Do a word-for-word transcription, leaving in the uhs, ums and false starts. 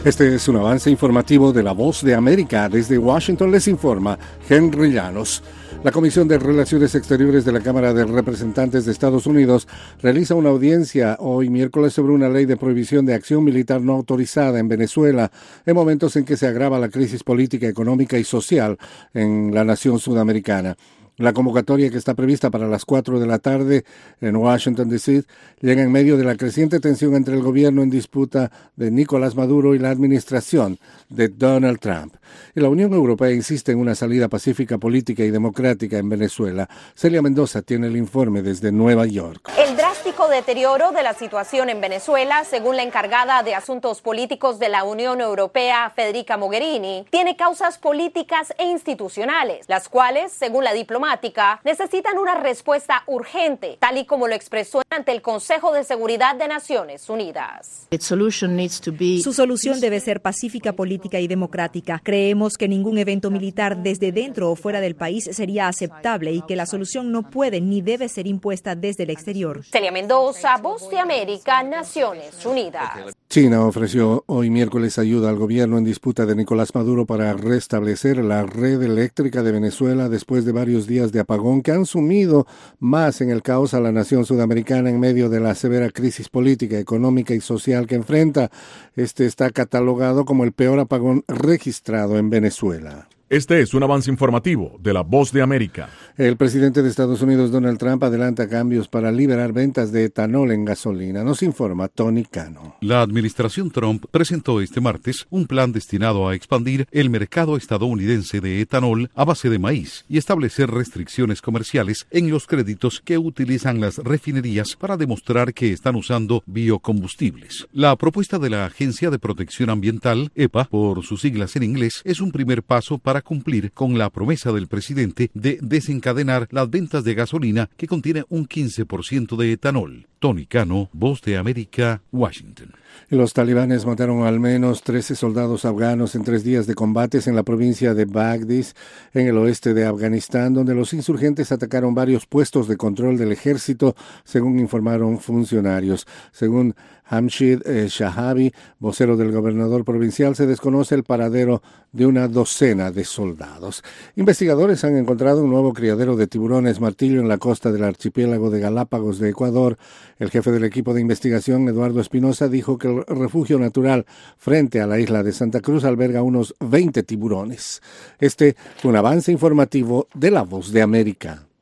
Este es un avance informativo de La Voz de América. Desde Washington les informa Henry Llanos. La Comisión de Relaciones Exteriores de la Cámara de Representantes de Estados Unidos realiza una audiencia hoy miércoles sobre una ley de prohibición de acción militar no autorizada en Venezuela, en momentos en que se agrava la crisis política, económica y social en la nación sudamericana. La convocatoria, que está prevista para las cuatro de la tarde en Washington, D C, llega en medio de la creciente tensión entre el gobierno en disputa de Nicolás Maduro y la administración de Donald Trump. Y la Unión Europea insiste en una salida pacífica, política y democrática en Venezuela. Celia Mendoza tiene el informe desde Nueva York. El drástico deterioro de la situación en Venezuela, según la encargada de Asuntos Políticos de la Unión Europea, Federica Mogherini, tiene causas políticas e institucionales, las cuales, según la diplomática, necesitan una respuesta urgente, tal y como lo expresó ante el Consejo de Seguridad de Naciones Unidas. Su solución debe ser pacífica, política y democrática. Creemos que ningún evento militar desde dentro o fuera del país sería aceptable y que la solución no puede ni debe ser impuesta desde el exterior. Celia Mendoza, Voz de América, Naciones Unidas. China ofreció hoy miércoles ayuda al gobierno en disputa de Nicolás Maduro para restablecer la red eléctrica de Venezuela después de varios días de apagón que han sumido más en el caos a la nación sudamericana en medio de la severa crisis política, económica y social que enfrenta. Este está catalogado como el peor apagón registrado en Venezuela. Este es un avance informativo de La Voz de América. El presidente de Estados Unidos, Donald Trump, adelanta cambios para liberar ventas de etanol en gasolina. Nos informa Tony Cano. La administración Trump presentó este martes un plan destinado a expandir el mercado estadounidense de etanol a base de maíz y establecer restricciones comerciales en los créditos que utilizan las refinerías para demostrar que están usando biocombustibles. La propuesta de la Agencia de Protección Ambiental, E P A, por sus siglas en inglés, es un primer paso para cumplir con la promesa del presidente de desencadenar las ventas de gasolina que contiene un quince por ciento de etanol. Tony Cano, Voz de América, Washington. Los talibanes mataron al menos trece soldados afganos en tres días de combates en la provincia de Bagdis, en el oeste de Afganistán, donde los insurgentes atacaron varios puestos de control del ejército, según informaron funcionarios. Según Hamshid eh, Shahabi, vocero del gobernador provincial, se desconoce el paradero de una docena de soldados. Investigadores han encontrado un nuevo criadero de tiburones martillo en la costa del archipiélago de Galápagos de Ecuador. El jefe del equipo de investigación, Eduardo Espinosa, dijo que el refugio natural frente a la isla de Santa Cruz alberga unos veinte tiburones. Este fue un avance informativo de La Voz de América.